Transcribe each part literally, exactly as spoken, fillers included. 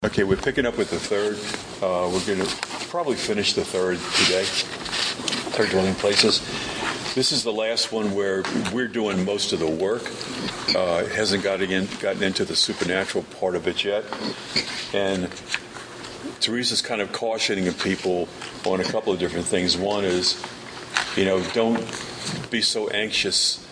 Okay, we're picking up with the third. Uh, we're going to probably finish the third today. Third dwelling places. This is the last one where we're doing most of the work. Uh, it hasn't gotten, in, gotten into the supernatural part of it yet. And Teresa's kind of cautioning people on a couple of different things. One is, you know, don't be so anxious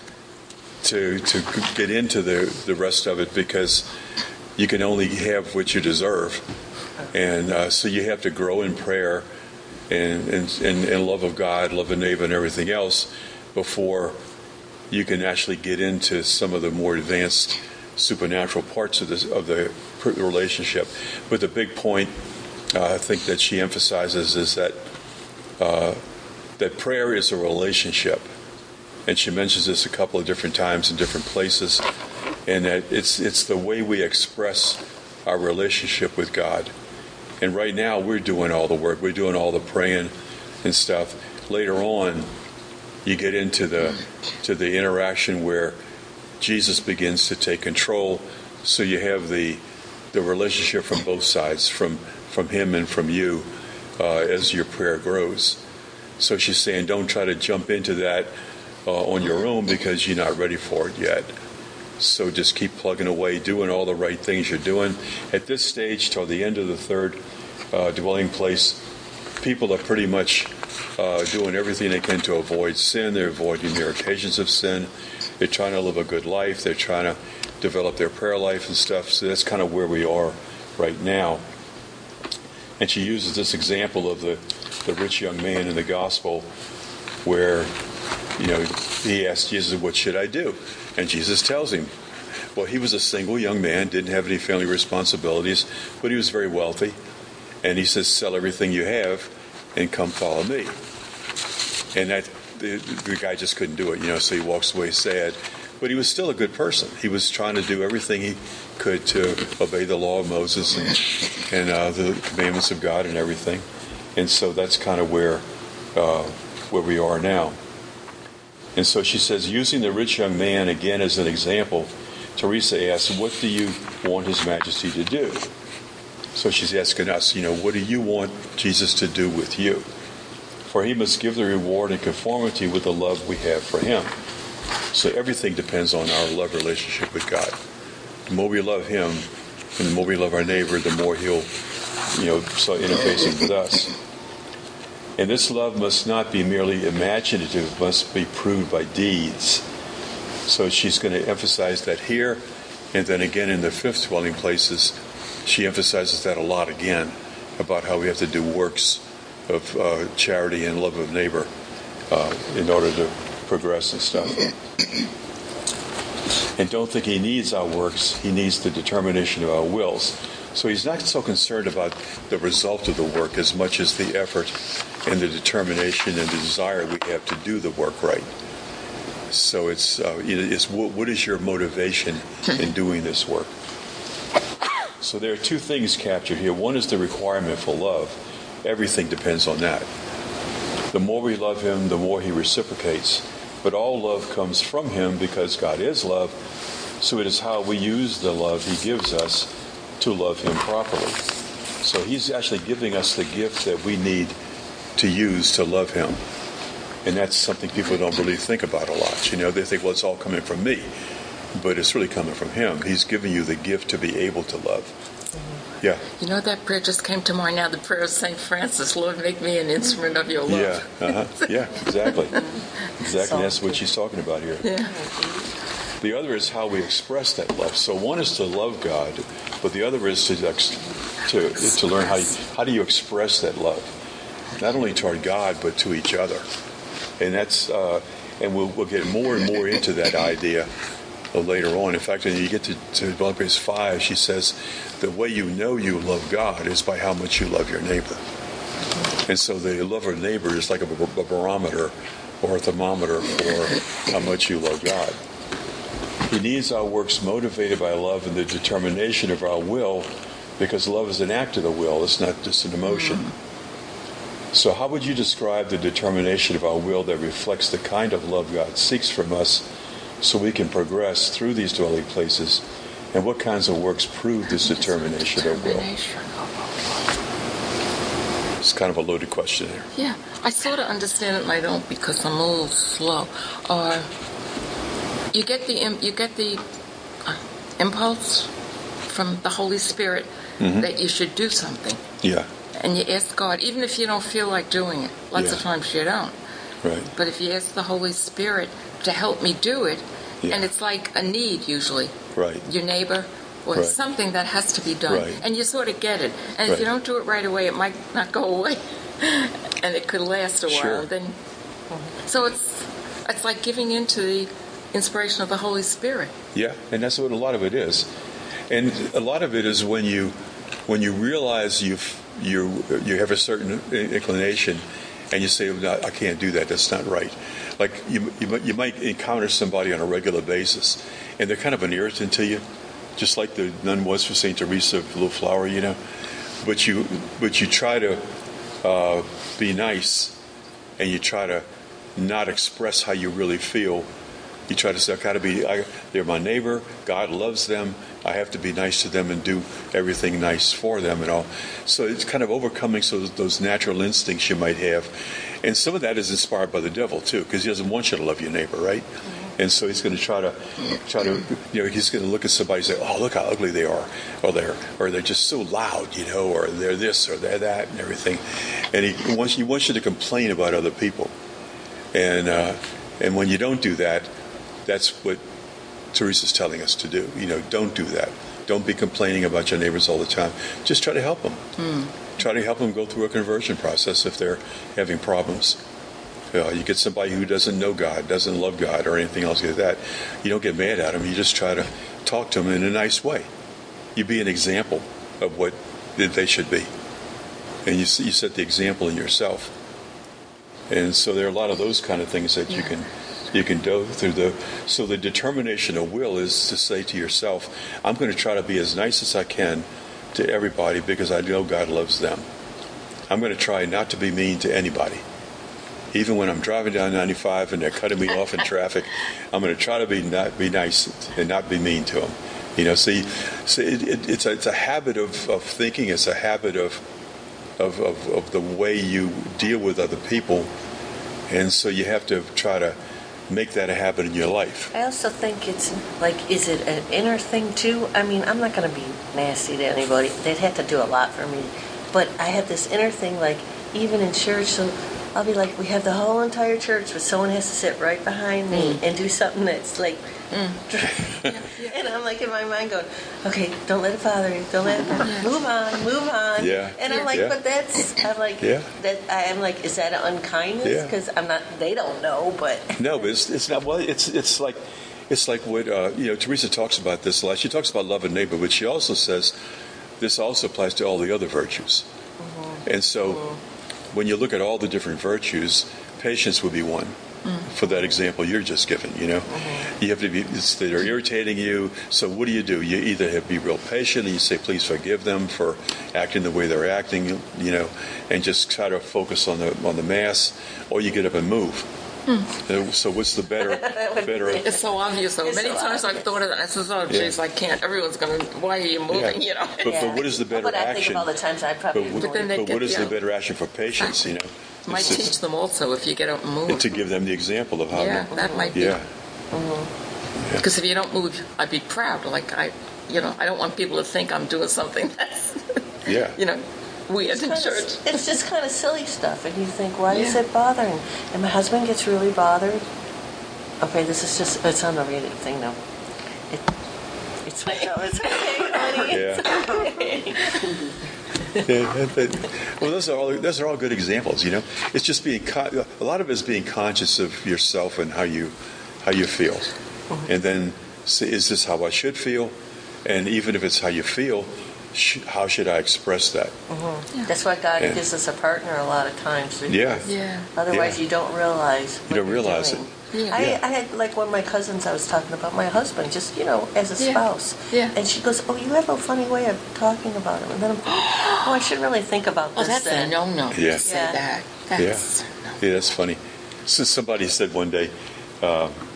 to to get into the, the rest of it, because you can only have what you deserve. And uh, so you have to grow in prayer and, and, and, and love of God, love of neighbor, and everything else before you can actually get into some of the more advanced supernatural parts of, this, of the relationship. But the big point, uh, I think, that she emphasizes is that uh, that prayer is a relationship. And she mentions this a couple of different times in different places. And that it's it's the way we express our relationship with God. And right now we're doing all the work. We're doing all the praying and stuff. Later on, you get into the to the interaction where Jesus begins to take control. So you have the the relationship from both sides, from from him and from you, uh, as your prayer grows. So she's saying, don't try to jump into that uh, on your own, because you're not ready for it yet. So just keep plugging away, doing all the right things you're doing. At this stage, toward the end of the third uh, dwelling place, people are pretty much uh, doing everything they can to avoid sin. They're avoiding their occasions of sin. They're trying to live a good life. They're trying to develop their prayer life and stuff. So that's kind of where we are right now. And she uses this example of the, the rich young man in the gospel where, you know, he asked Jesus, what should I do? And Jesus tells him, well, he was a single young man, didn't have any family responsibilities, but he was very wealthy. And he says, sell everything you have and come follow me. And that the, the guy just couldn't do it, you know, so he walks away sad. But he was still a good person. He was trying to do everything he could to obey the law of Moses and, and uh, the commandments of God and everything. And so that's kind of where uh, where we are now. And so she says, using the rich young man again as an example, Teresa asks, what do you want His Majesty to do? So she's asking us, you know, what do you want Jesus to do with you? For he must give the reward in conformity with the love we have for him. So everything depends on our love relationship with God. The more we love him and the more we love our neighbor, the more he'll, you know, start interfacing with us. And this love must not be merely imaginative, it must be proved by deeds. So she's going to emphasize that here, and then again in the fifth dwelling places, she emphasizes that a lot again, about how we have to do works of uh, charity and love of neighbor uh, in order to progress and stuff. And don't think he needs our works, he needs the determination of our wills. So he's not so concerned about the result of the work as much as the effort and the determination and the desire we have to do the work right. So it's, uh, it's what, what is your motivation in doing this work? So there are two things captured here. One is the requirement for love. Everything depends on that. The more we love him, the more he reciprocates. But all love comes from him because God is love. So it is how we use the love he gives us to love him properly. So he's actually giving us the gift that we need to use to love him. And that's something people don't really think about a lot. You know, they think, well, it's all coming from me. But it's really coming from him. He's giving you the gift to be able to love. Mm-hmm. Yeah. You know, that prayer just came to mind now, the prayer of Saint Francis, Lord, make me an instrument of your love. Yeah, uh-huh. Yeah, exactly. Exactly, that's what she's talking about here. Yeah. The other is how we express that love. So one is to love God, but the other is to to, to learn how you, how do you express that love, not only toward God but to each other. And that's uh, and we'll we'll get more and more into that idea later on. In fact, when you get to, to Philippians five, she says, the way you know you love God is by how much you love your neighbor. And so the love of neighbor is like a, a barometer or a thermometer for how much you love God. He needs our works motivated by love and the determination of our will, because love is an act of the will. It's not just an emotion. So how would you describe the determination of our will that reflects the kind of love God seeks from us, so we can progress through these dwelling places And what kinds of works prove this determination or will? Determination. It's kind of a loaded question there. Yeah, I sort of understand it and I don't because I'm a little slow. Or you get the im- you get the uh, impulse from the Holy Spirit Mm-hmm. that you should do something, Yeah, and you ask God, even if you don't feel like doing it. Lots Yeah. of times you don't. right. But if you ask the Holy Spirit to help me do it, Yeah. and it's like a need usually, Right. your neighbor or Right. something that has to be done, Right. and you sort of get it. And if you Right. don't do it right away, it might not go away, and it could last a while. Sure. Then, so it's it's like giving in to the inspiration of the Holy Spirit. Yeah, and that's what a lot of it is. And a lot of it is when you when you realize you you you have a certain inclination, and you say, no, "I can't do that. That's not right." Like you you might- you might encounter somebody on a regular basis, and they're kind of an irritant to you, just like the nun was for Saint Teresa of Little Flower, you know. But you but you try to uh, be nice, and you try to not express how you really feel. You try to say, I gotta be, I, they're my neighbor, God loves them, I have to be nice to them and do everything nice for them and all. So it's kind of overcoming so those natural instincts you might have. And some of that is inspired by the devil too, because he doesn't want you to love your neighbor, right? Mm-hmm. And so he's going to try to, try to, you know, he's going to look at somebody and say, oh, look how ugly they are, or they're, or they're just so loud, you know, or they're this or they're that and everything. And he wants, he wants you to complain about other people. And, uh, and when you don't do that, that's what Teresa's telling us to do. You know, don't do that. Don't be complaining about your neighbors all the time. Just try to help them. Mm. Try to help them go through a conversion process if they're having problems. Uh, you get somebody who doesn't know God, doesn't love God, or anything else like that. You don't get mad at them. You just try to talk to them in a nice way. You be an example of what they should be. And you, you set the example in yourself. And so there are a lot of those kind of things that you can you can go through. The so the determination of will is to say to yourself, I'm going to try to be as nice as I can to everybody because I know God loves them. I'm going to try not to be mean to anybody. Even when I'm driving down ninety-five and they're cutting me off in traffic, I'm going to try to be not be nice and not be mean to them. You know, see, see it, it, it's a, it's a habit of, of thinking. It's a habit of of, of of the way you deal with other people, and so you have to try to make that a habit in your life. I also think it's like, is it an inner thing too? I mean, I'm not going to be nasty to anybody. They'd have to do a lot for me. But I have this inner thing, like, even in church, so I'll be like, we have the whole entire church, but someone has to sit right behind me mm. and do something that's like, mm. and I'm like in my mind going, okay, don't let it bother you, don't let it bother you. Move on, move on. Yeah. And I'm like, yeah. but that's, I'm like, yeah. that I'm like, is that an unkindness? Because yeah. I'm not, they don't know, but. No, but it's, it's not, well, it's it's like, it's like what, uh, you know, Teresa talks about this a lot. She talks about love and neighbor, but she also says this also applies to all the other virtues. Mm-hmm. And so mm-hmm. when you look at all the different virtues, patience would be one. Mm. For that example you're just given, you know, mm-hmm. you have to be. They're irritating you. So what do you do? You either have to be real patient and you say, "Please forgive them for acting the way they're acting," you know, and just try to focus on the on the mass, or you get up and move. Mm. So what's the better? better? It's so obvious. So many so times obvious. I've thought of that. I said, "Oh, jeez, yeah. I can't. Everyone's going to. Why are you moving?" Yeah. You know. But, yeah. but what is the better but action? I think of all the times I probably. But, but, then but get, what is yeah. the better action for patience? You know. Might it's, teach them also if you get up and move. And to give them the example of how. Yeah, to, that might be. Yeah. Because mm-hmm. yeah. if you don't move, I'd be proud. Like I, you know, I don't want people to think I'm doing something that's, yeah, you know, weird it's in church. Of, it's just kind of silly stuff, and you think, why yeah. is it bothering? And my husband gets really bothered. Okay, this is just, it's on the reading thing now. It, it's, no, it's okay, honey. Yeah. It's okay. Yeah, but, well, those are all those are all good examples. You know, it's just being con- a lot of it is being conscious of yourself and how you how you feel, mm-hmm. and then say, is this how I should feel? And even if it's how you feel, sh- how should I express that? Mm-hmm. Yeah. That's why God and, gives us a partner a lot of times. Yeah. Yeah. Otherwise, yeah. you don't realize. What you don't realize doing. it. Yeah. I, yeah. I had, like, one of my cousins I was talking about, my husband, just, you know, as a yeah. spouse. Yeah. And she goes, oh, you have a funny way of talking about him. And then I'm oh, I shouldn't really think about this. Oh, that's then. a no-no yeah. to say yeah. that. That's yeah. yeah, that's funny. So somebody said one day, uh,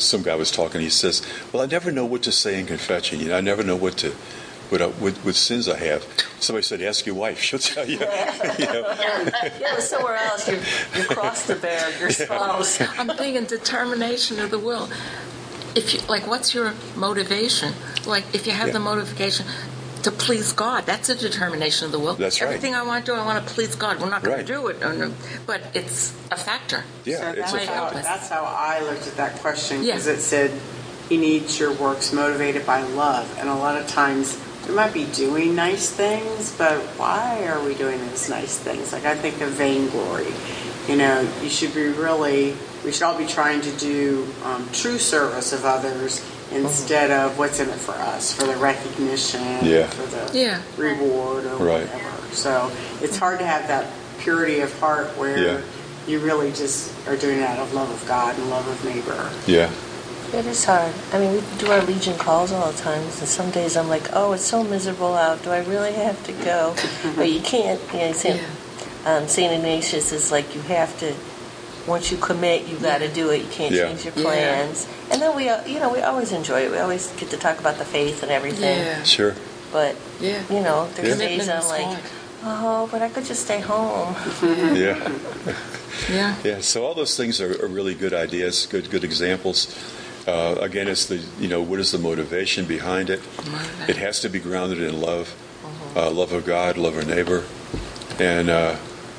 some guy was talking. He says, "Well, I never know what to say in confession. You know, I never know what to, what, I, what, what sins I have." Somebody said, "Ask your wife; she'll tell you." you know? Yeah, but somewhere else, you you cross the bear, your spouse. I'm thinking determination of the will. If you like, what's your motivation? Like, if you have Yeah. the motivation to please God, that's a determination of the will. That's right. Everything I want to do, I want to please God. We're not going Right. to do it, or no, but it's a factor. Yeah, So it's that's, a how, factor. that's how I looked at that question, because Yeah. it said he needs your works motivated by love. And a lot of times we might be doing nice things, but why are we doing those nice things? Like, I think of vainglory. You know, you should be really, we should all be trying to do um, true service of others instead of what's in it for us, for the recognition, Yeah. for the Yeah. reward or Right. whatever. So it's hard to have that purity of heart where Yeah. you really just are doing it out of love of God and love of neighbor. Yeah, It is hard. I mean, we do our Legion calls all the time, and some days I'm like, oh, it's so miserable out. Do I really have to go? But you can't. You know, Saint um, Saint Ignatius is like, you have to. Once you commit, you got to do it. You can't Yeah. change your Yeah. plans. And then we, uh, you know, we always enjoy it. We always get to talk about the faith and everything. Yeah. sure. But Yeah. you know, there's Yeah. days Commitment I'm is like, hard. oh, but I could just stay home. Yeah, Yeah. yeah. So all those things are, are really good ideas, good good examples. Uh, again, it's the you know what is the motivation behind it? Motivation. It has to be grounded in love, uh, love of God, love of neighbor, and uh,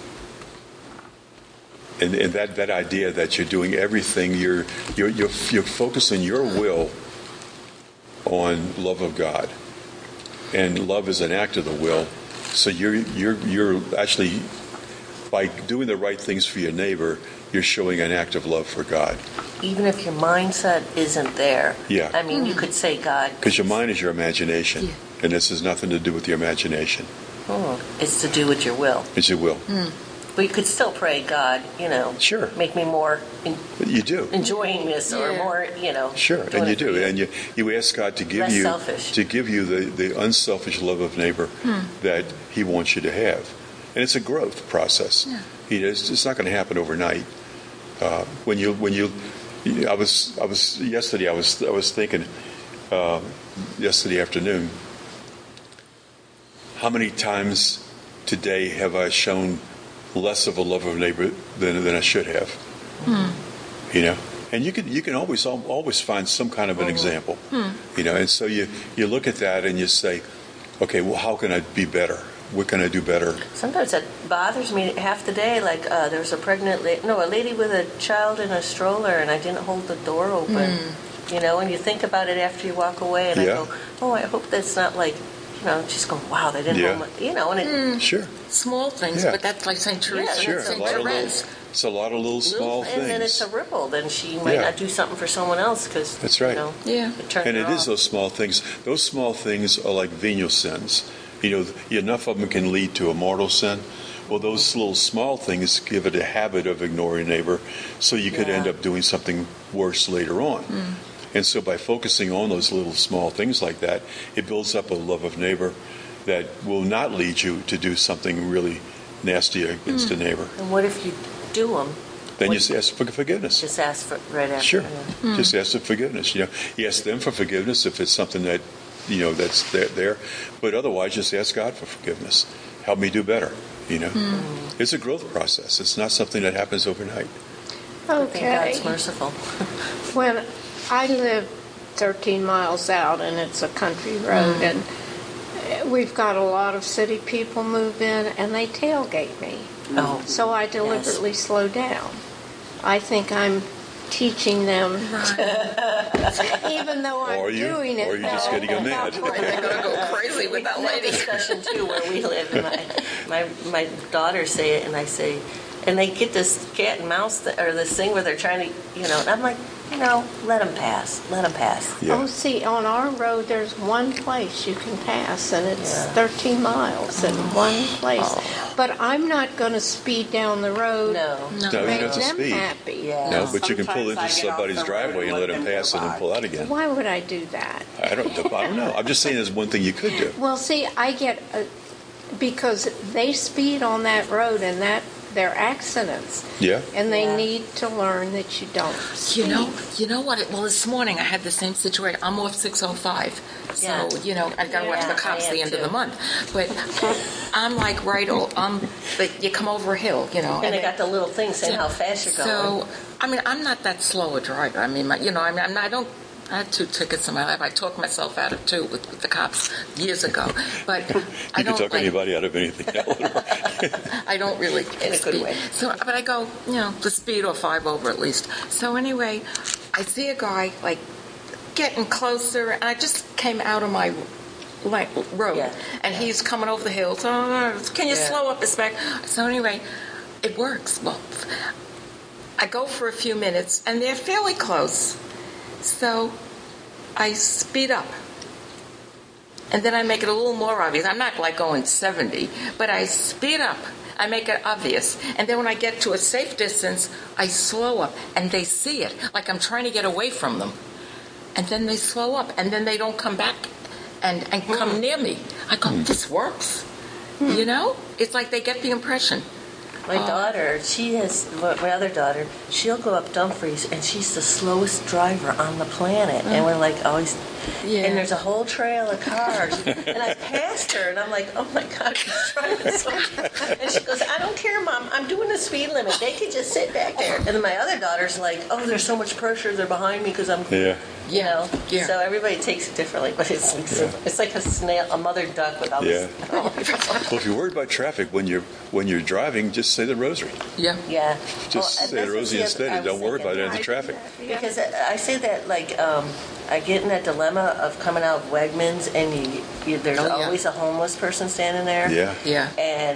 and, and that, that idea that you're doing everything, you're you're you're, you're focusing your will on love of God, and love is an act of the will. So you're you're you're actually, by doing the right things for your neighbor, you're showing an act of love for God. Even if your mindset isn't there. Yeah. I mean, you could say, God, Because your mind is your imagination, Yeah. and this has nothing to do with your imagination. hmm, it's to do with your will. It's your will. But you could still pray, God, you know, Sure. make me more in, You do. enjoying this, or Yeah. more, you know. Sure, doing and you it for do, and you you ask God to give Less you selfish. to give you the, the unselfish love of neighbor that He wants you to have, and it's a growth process. Yeah. He is, it's not going to happen overnight. Uh, when you when you, I was I was yesterday I was I was thinking uh, yesterday afternoon, how many times today have I shown less of a love of neighbor than than I should have? You know, and you can you can always al- always find some kind of an example. You know, and so you you look at that and you say, okay, well, how can I be better? What can I do better? Sometimes that bothers me half the day. Like uh, there was a pregnant, la- no, a lady with a child in a stroller, and I didn't hold the door open. You know, and you think about it after you walk away, and Yeah. I go, oh, I hope that's not like, you know, just going, wow, they didn't Yeah. hold my, you know, and it, Sure, Small things, Yeah. but that's like Saint Teresa. Yeah, sure. that's A Saint lot of little, Therese. it's a lot of little small and then it's things. a ripple. Then she might Yeah. not do something for someone else because That's right. You know, Yeah. it turned And her it is off. those small things. Those small things are like venial sins. You know, enough of them can lead to a mortal sin. Well, those little small things give it a habit of ignoring neighbor, so you could Yeah. end up doing something worse later on. And so by focusing on those little small things like that, it builds up a love of neighbor that will not lead you to do something really nasty against a neighbor. And what if you do them? Then What- you just ask for forgiveness. Just ask for right after. Sure. yeah. Just ask for forgiveness. You know, you ask them for forgiveness if it's something that, you know, that's there, there. But otherwise, just ask God for forgiveness. Help me do better. You know, it's a growth process. It's not something that happens overnight. I think Okay. God's merciful. When I live thirteen miles out and it's a country road, Mm. and we've got a lot of city people move in and they tailgate me. Oh, So I deliberately slow down. I think I'm teaching them, even though I'm Or you- doing it. or you're just now, getting them mad. without They're going to go crazy with that we have lady. discussion too where we live. And my, my my daughters say it, and I say, and they get this cat and mouse th- or this thing where they're trying to, you know, and I'm like, you know, let them pass, let them pass. Yeah. Oh, see, on our road, there's one place you can pass, and it's Yeah. thirteen miles in one place. But I'm not going to speed down the road No, No, you to don't make have to them speed. happy. Yeah. No, but you can pull Sometimes I into get off somebody's the road driveway and and let let them them pass go and then by. pull out again. Why would I do that? I don't, I don't know. I'm just saying there's one thing you could do. Well, see, I get, uh, because they speed on that road and that they're accidents. Yeah. And they Yeah. need to learn that you don't speed. You know, you know what? It, well, this morning I had the same situation. I'm off six oh five, so Yeah. you know I've got to watch Yeah, the cops I the am end of too. the month. But I'm like right, o- um, like you come over a hill, you know, And they it- got the little thing saying how fast you're going. So, I mean, I'm not that slow a driver. I mean, my, you know, I mean, I'm not, I don't. I had two tickets in my life. I talked myself out of two with, with the cops years ago, but I You can don't talk like, anybody out of anything, Eleanor. I don't really In a good speed. way. So, but I go, you know, the speed or five over at least. So anyway, I see a guy like getting closer, and I just came out of my like road, Yeah. and he's coming over the hill. So, uh, can you Yeah. slow up a spec? So anyway, it works. Well, I go for a few minutes, and they're fairly close. So I speed up. And then I make it a little more obvious. I'm not like going seventy, but I speed up. I make it obvious. And then when I get to a safe distance, I slow up. And they see it, like I'm trying to get away from them. And then they slow up. And then they don't come back and, and come near me. I go, this works. You know? It's like they get the impression. My daughter, she has, my my other daughter, she'll go up Dumfries, and she's the slowest driver on the planet. And we're like always, Yeah. and there's a whole trail of cars. And I passed her, and I'm like, oh my God, she's driving so fast. And she goes, I don't care, Mom, I'm doing the speed limit. They could just sit back there. And then my other daughter's like, oh, there's so much pressure, they're behind me because I'm, Yeah. you know. Yeah. So everybody takes it differently, but it's like, so, it's like a snail, a mother duck with all Yeah. this. Well, if you're worried about traffic when you're when you're driving, just say the rosary. Yeah. Yeah. Just Well, say and the that's rosary the instead, other- I and was don't worry thinking about it in the that. traffic. Because I I say that, like, um, I get in that dilemma of coming out of Wegmans, and you, you, there's Oh, yeah. always a homeless person standing there. Yeah. Yeah. And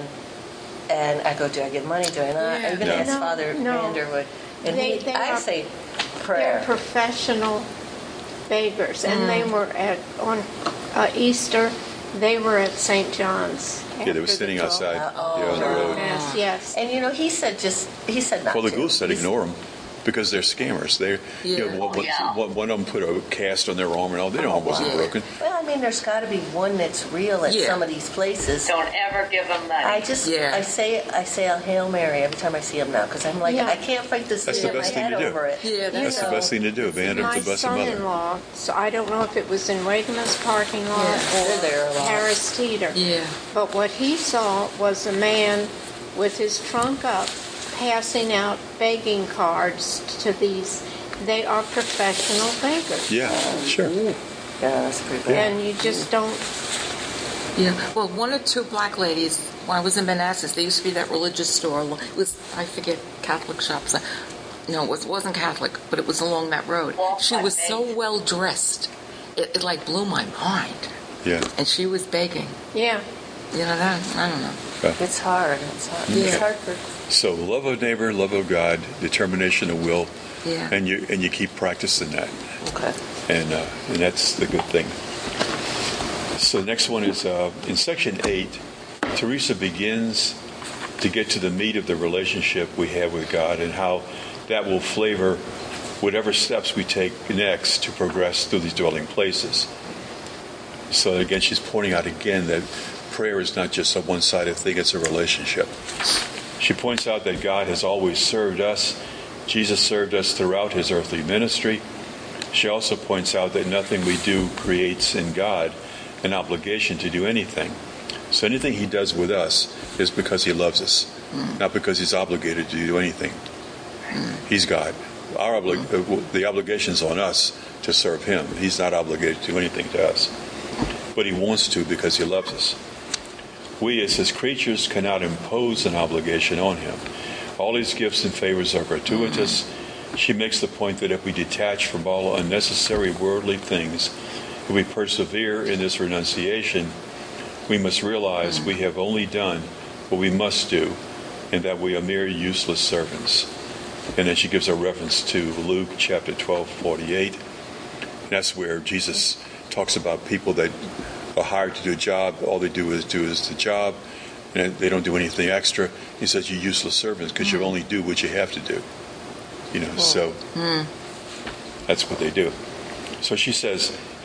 and I go, do I give money? Do I not? Yeah. I even No. asked No, Father no. Vanderwood, and They- he, they I are- say They're prayer. professional beggars, and they were at on uh, Easter. They were at Saint John's. Yeah, they after were the sitting twelve outside Oh, yeah, on the road. Mass, yes. And you know, he said just he said not Well, the to. Gould said He's- ignore them because they're scammers. They, you Yeah. know, one, Oh, yeah. one, one of them put a cast on their arm and all. Their arm wasn't wow. broken. Well, I mean, there's got to be one that's real at Yeah. some of these places. Don't ever give them money. I just, Yeah. I say, I say a Hail Mary every time I see him now because I'm like, Yeah. I can't fight this That's thing the in my best thing head to do. over it. Yeah, That's You the know? best thing to do. Abandon My to bless the mother. son-in-law, so I don't know if it was in Wegmans parking lot Yeah. They're there a or lot. Harris Teeter. Yeah. But what he saw was a man with his trunk up passing out begging cards to these. They are professional beggars. Yeah, sure. Yeah, that's pretty bad. And you just don't. Yeah. Well, one or two black ladies, when I was in Manassas, there used to be that religious store. It was, I forget, Catholic shops. No, it, was, it wasn't Catholic, but it was along that road. Well, She I was think- so well dressed. It, it like blew my mind. Yeah. And she was begging. Yeah. You know, that, I don't know. It's hard. It's hard. Yeah. It's hard for. So love of neighbor, love of God, determination of will, Yeah. and you and you keep practicing that, Okay. and uh, and that's the good thing. So the next one is uh, in section eight. Teresa begins to get to the meat of the relationship we have with God and how that will flavor whatever steps we take next to progress through these dwelling places. So again, she's pointing out again that prayer is not just a one-sided thing, it's a relationship. She points out that God has always served us. Jesus served us throughout his earthly ministry. She also points out that nothing we do creates in God an obligation to do anything. So anything he does with us is because he loves us, mm. not because he's obligated to do anything. Mm. He's God. Our obli- mm. The obligation is on us to serve him. He's not obligated to do anything to us. But he wants to because he loves us. We as his creatures cannot impose an obligation on him. All his gifts and favors are gratuitous. Mm. She makes the point that if we detach from all unnecessary worldly things, if we persevere in this renunciation, we must realize we have only done what we must do and that we are mere useless servants. And then she gives a reference to Luke chapter twelve, forty-eight. And that's where Jesus talks about people that are hired to do a job. All they do is do is the job, and they don't do anything extra. He says, you useless servants, because you only do what you have to do. You know, so that's what they do. So she says,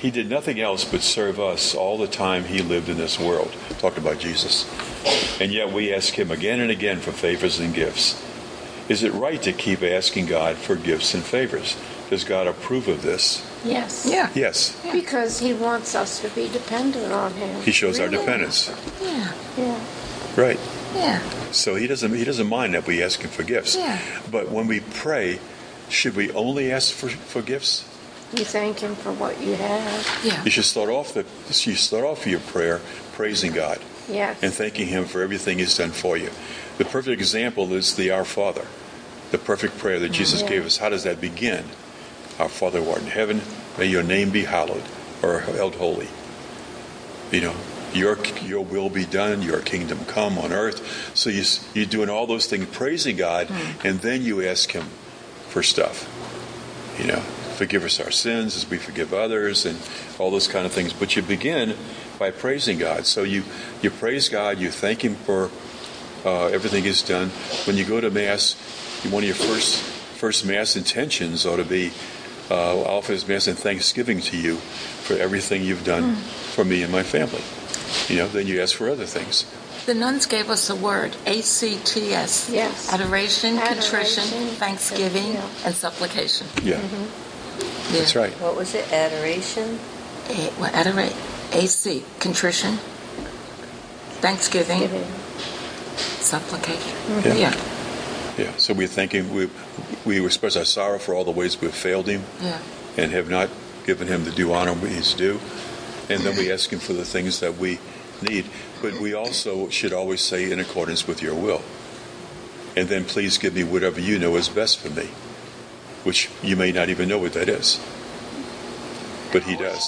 He did nothing else but serve us all the time he lived in this world. Talked about Jesus. And yet we ask him again and again for favors and gifts. Is it right to keep asking God for gifts and favors? Does God approve of this? Yes. Yeah. Yes. Because he wants us to be dependent on him. He shows Really? our dependence. Yeah. Yeah. Right. Yeah. So he doesn't he doesn't mind that we ask him for gifts. Yeah. But when we pray, should we only ask for, for gifts? You thank him for what you have. Yeah. You should start off the you start off your prayer praising God Yes. and thanking him for everything he's done for you. The perfect example is the Our Father, the perfect prayer that Jesus Yeah. gave us. How does that begin? Our Father who art in heaven, may your name be hallowed or held holy. You know, your your will be done, your kingdom come on earth. So you, you're doing all those things, praising God, Mm. and then you ask him for stuff. You know, forgive us our sins as we forgive others and all those kind of things. But you begin by praising God. So you, you praise God, you thank him for uh, everything he's done. When you go to Mass, one of your first first Mass intentions ought to be, uh, I'll offer this Mass in thanksgiving to you for everything you've done for me and my family. You know, then you ask for other things. The nuns gave us a word, A C T S. Yes. Adoration, Adoration, contrition, thanksgiving, yeah. and supplication. Yeah, Yeah. that's right. What was it? Adoration? A, well, adora- A C, contrition, thanksgiving, Giving. supplication. Yeah. Yeah. Yeah, so we're thanking, we, we express our sorrow for all the ways we've failed him Yeah. and have not given him the due honor he's due. And then we ask him for the things that we need. But we also should always say, in accordance with your will. And then please give me whatever you know is best for me, which you may not even know what that is. But he does.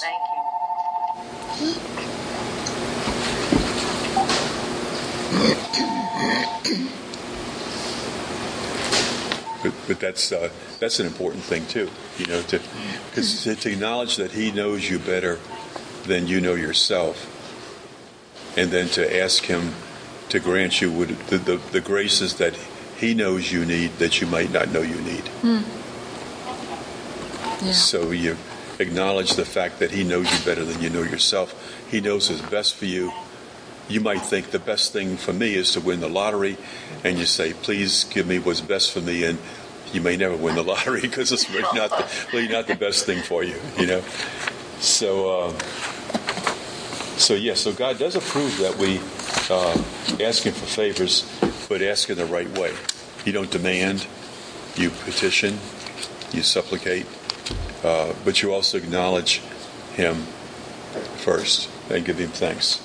But, but that's uh, that's an important thing too, you know, to because to, to acknowledge that he knows you better than you know yourself, and then to ask him to grant you what, the, the the graces that he knows you need that you might not know you need. Mm. Yeah. So you acknowledge the fact that he knows you better than you know yourself. He knows what's best for you. You might think the best thing for me is to win the lottery, and you say, please give me what's best for me, and you may never win the lottery because it's really not the, really not the best thing for you, you know. So, uh, so yeah, so God does approve that we uh, ask him for favors, but ask in the right way. You don't demand, you petition, you supplicate, uh, but you also acknowledge him first and give him thanks.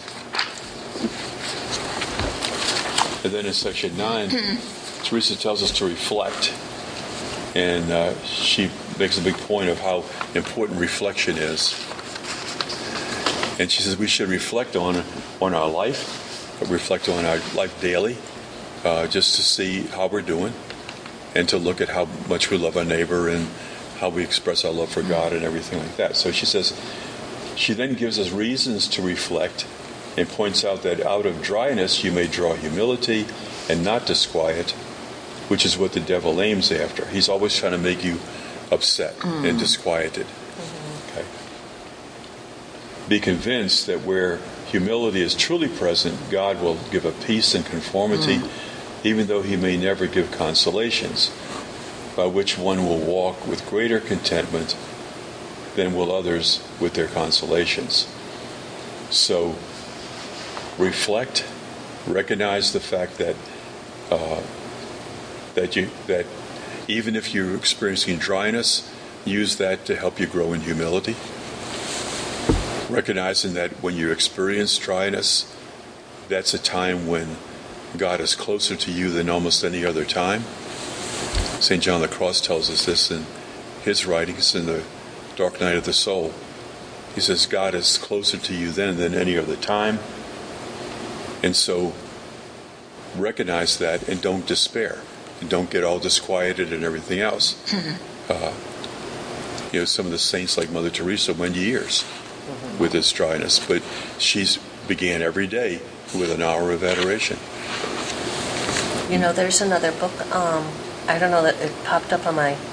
And then in section nine, Teresa tells us to reflect. And uh, she makes a big point of how important reflection is. And she says we should reflect on on our life, reflect on our life daily, uh, just to see how we're doing, and to look at how much we love our neighbor and how we express our love for God and everything like that. So she says, she then gives us reasons to reflect and points out that out of dryness you may draw humility and not disquiet, which is what the devil aims after. He's always trying to make you upset mm. and disquieted. Mm-hmm. Okay. Be convinced that where humility is truly present, God will give a peace and conformity, mm. even though he may never give consolations, by which one will walk with greater contentment than will others with their consolations. So, reflect, recognize the fact that uh, that you that even if you're experiencing dryness, use that to help you grow in humility. Recognizing that when you experience dryness, that's a time when God is closer to you than almost any other time. Saint John of the Cross tells us this in his writings in the Dark Night of the Soul. He says God is closer to you then than any other time. And so recognize that and don't despair. And don't get all disquieted and everything else. Mm-hmm. Uh, you know, some of the saints like Mother Teresa went years mm-hmm. with this dryness, but she began every day with an hour of adoration. You know, there's another book, um, I don't know, that it popped up on my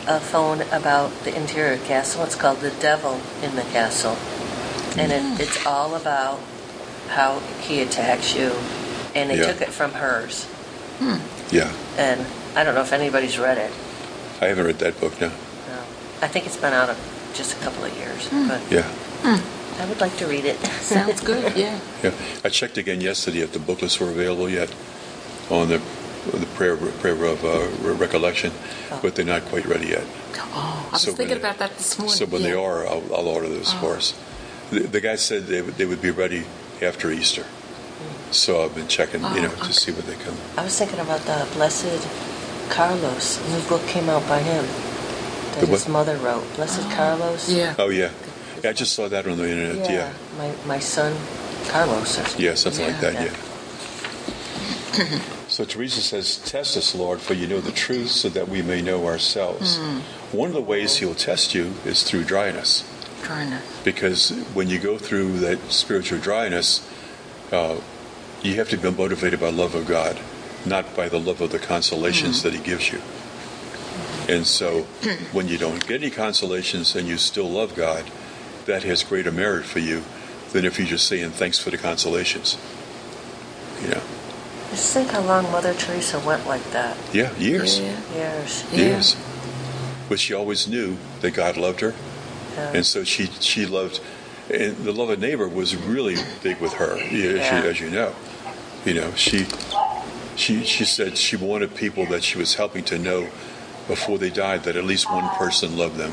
a phone about the interior castle. It's called The Devil in the Castle. And it, it's all about how he attacks you. And they Yeah. took it from hers. Yeah. And I don't know if anybody's read it. I haven't read that book now. No. I think it's been out of just a couple of years. But Yeah. I would like to read it. Sounds good, yeah. Yeah. I checked again yesterday if the booklets were available yet on the the prayer prayer of uh, re- recollection, but they're not quite ready yet. Oh, I was So when thinking they- about that this morning. So when yeah. they are, I'll, I'll order those for us. The, the guy said they would, they would be ready after Easter. So I've been checking, you know, Oh, to see what they come. I was thinking about the Blessed Carlos. A new book came out by him that The his what? mother wrote. Blessed Carlos. Yeah. Oh yeah, yeah. I just saw that on the internet. Yeah, My, my son, Carlos. Or something. yeah, something like that. Yeah. Yeah. So Teresa says, "Test us, Lord, for you know the truth, so that we may know ourselves." One of the ways He'll test you is through dryness, Trying to. because when you go through that spiritual dryness, uh, you have to be motivated by love of God, not by the love of the consolations that He gives you. And so, when you don't get any consolations and you still love God, that has greater merit for you than if you're just saying thanks for the consolations. You know, Just think how long Mother Teresa went like that. yeah, years, Yeah. Years. Yeah. years. But she always knew that God loved her, Yeah. and so she she loved. And the love of neighbor was really big with her, yeah, as, Yeah. you, as you know. You know, she she she said she wanted people that she was helping to know before they died that at least one person loved them.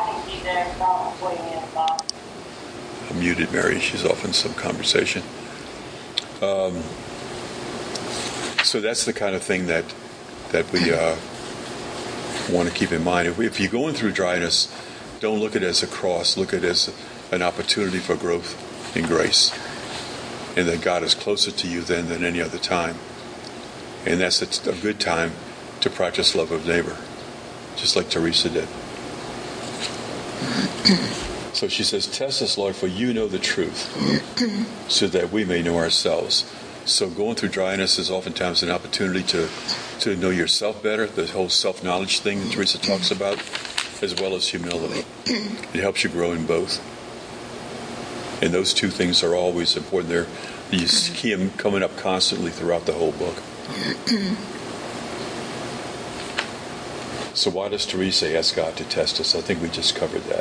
I'm muted, Mary. She's off in some conversation. Um, so that's the kind of thing that that we uh, want to keep in mind. If, if you're going through dryness, don't look at it as a cross. Look at it as an opportunity for growth in grace, and that God is closer to you then than any other time. And that's a, a good time to practice love of neighbor, just like Teresa did. So she says, "Test us, Lord, for you know the truth, so that we may know ourselves." So going through dryness is oftentimes an opportunity to, to know yourself better, the whole self-knowledge thing that Teresa talks about, as well as humility. It helps you grow in both. And those two things are always important. They're, you see them coming up constantly throughout the whole book. So why does Teresa ask God to test us? I think we just covered that.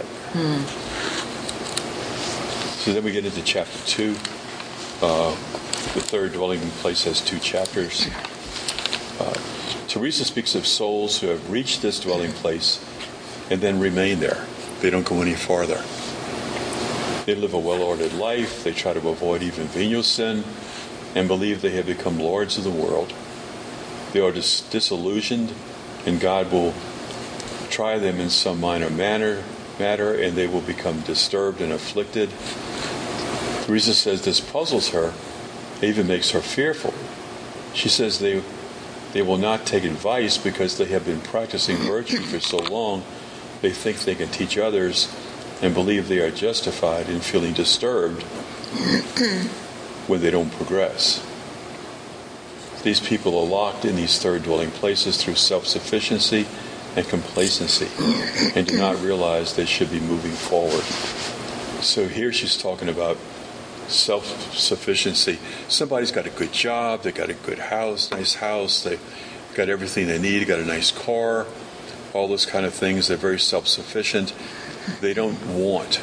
So then we get into chapter two. Uh, the third dwelling place has two chapters. Uh, Teresa speaks of souls who have reached this dwelling place and then remain there. They don't go any farther. They live a well-ordered life. They try to avoid even venial sin and believe they have become lords of the world. They are dis- disillusioned, and God will try them in some minor manner, matter, and they will become disturbed and afflicted. Teresa says this puzzles her. It even makes her fearful. She says they they will not take advice because they have been practicing virtue for so long. They think they can teach others and believe they are justified in feeling disturbed when they don't progress. These people are locked in these third dwelling places through self-sufficiency and complacency and do not realize they should be moving forward. So here she's talking about self-sufficiency. Somebody's got a good job, they got a good house, nice house, they got everything they need, got a nice car, all those kind of things. They're very self-sufficient. They don't want.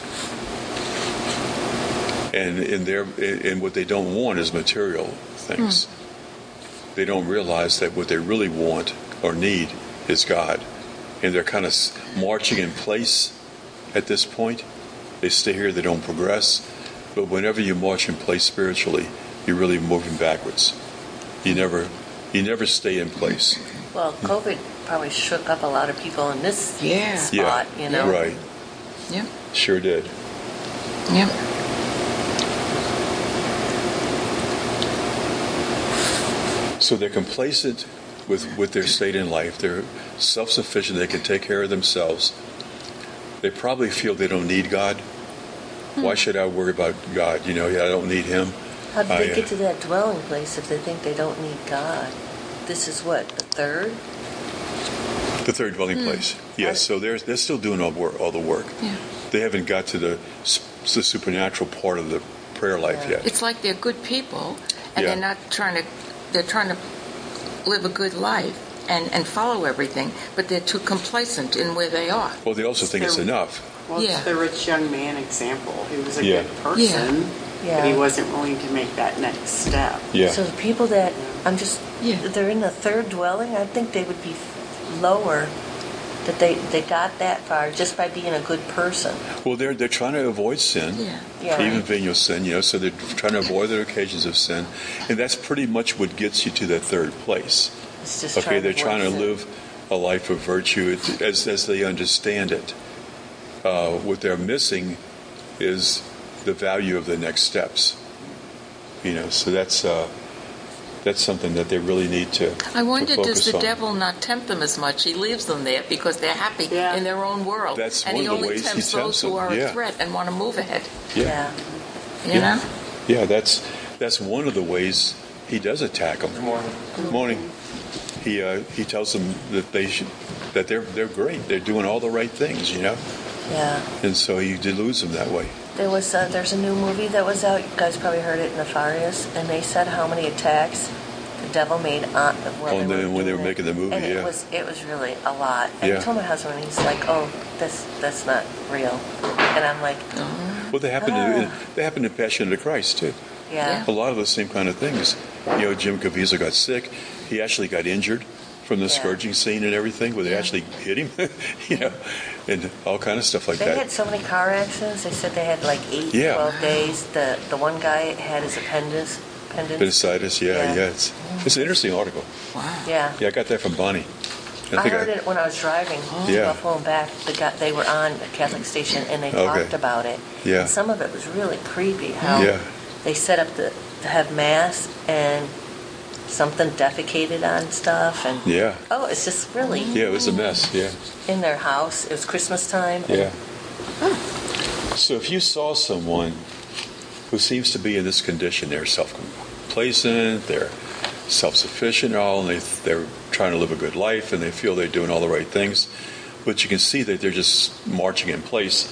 And in their and what they don't want is material things. Mm. They don't realize that what they really want or need is God. And they're kind of marching in place at this point. They stay here, they don't progress. But whenever you march in place spiritually, you're really moving backwards. You never you never stay in place. Well, COVID probably shook up a lot of people in this Yeah. spot, Yeah. you know? Right. Yep. Sure did. Yep. So they're complacent with, with their state in life. They're self-sufficient. They can take care of themselves. They probably feel they don't need God. Hmm. Why should I worry about God? You know, I don't need Him. How did they I, get to that dwelling place if they think they don't need God? This is what, the third? The third dwelling place. Yes. So they're they're still doing all work, all the work. Yeah. They haven't got to the, s- the supernatural part of the prayer life Yeah. yet. It's like they're good people, and Yeah. they're not trying to. They're trying to live a good life and and follow everything, but they're too complacent in where they are. Well, they also think it's They're- enough. Well, Yeah. it's the rich young man example. He was a Yeah. good person, Yeah. but he wasn't willing to make that next step. Yeah. So the people that, I'm just, Yeah. they're in the third dwelling, I think they would be lower, that they, they got that far just by being a good person. Well, they're they're trying to avoid sin, Yeah. Yeah. even venial sin. You know, so they're trying to avoid the occasions of sin, and that's pretty much what gets you to that third place. It's just Okay, they're avoid trying to sin. live a life of virtue as as they understand it. Uh, what they're missing is the value of the next steps. You know, so that's uh, that's something that they really need to. I wonder, to does focus the on. devil not tempt them as much? He leaves them there because they're happy Yeah. in their own world. That's and one he of the only ways he tempts tempts those who them, are yeah. a threat and want to move ahead. Yeah, Yeah. You Yeah. know? yeah, that's that's one of the ways he does attack them. Good morning. Good morning. He uh, he tells them that they should that they're they're great. They're doing all the right things. You know, Yeah. and so he deludes them that way. There was uh, there's a new movie that was out. You guys probably heard it, Nefarious, and they said how many attacks the devil made on while On they the- were when they were doing it. making the movie, and yeah. it was it was really a lot. And Yeah. I told my husband, and he's like, "Oh, that's that's not real," and I'm like, Well, they happen Ah. to they happen to Passion of the Christ too. "Yeah, A lot of the same kind of things. You know, Jim Caviezel got sick. He actually got injured from the Yeah. scourging scene and everything, where they Yeah. actually hit him. You know, and all kind of stuff like They that. had so many car accidents. They said they had like eight, Yeah. twelve days. The the one guy had his appendix. appendix. Appendicitis. Yeah, Yeah. yeah. It's it's an interesting article. Wow. Yeah. Yeah, I got that from Bonnie. I heard it when I was driving to Yeah. Buffalo and back. The guy, they were on a Catholic station and they Okay. talked about it. Yeah. And some of it was really creepy. How Yeah. they set up the, to have mass and something defecated on stuff and Yeah. oh, it's just really Yeah, it was a mess. Yeah. in their house. It was Christmas time. and- Yeah. So if you saw someone who seems to be in this condition, they're self-complacent, they're self-sufficient, all, and they, they're trying to live a good life, and they feel they're doing all the right things, but you can see that they're just marching in place,